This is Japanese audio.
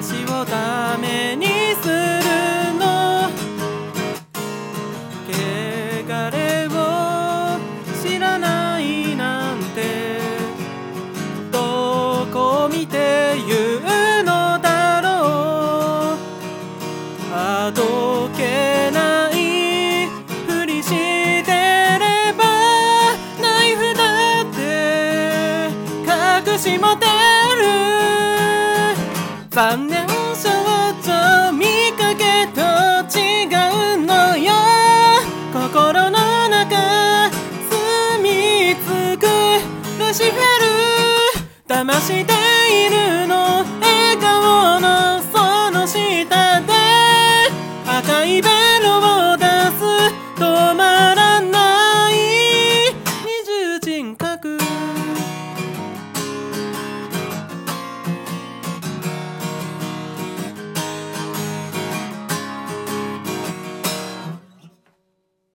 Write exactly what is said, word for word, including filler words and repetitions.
私をダメにするの。汚れを知らないなんてどこ見て言うのだろう。あどけないふりしてればナイフだって隠し持てる。残念少女見かけと違うのよ。心の中住み着くルシフェル。騙しているの笑顔の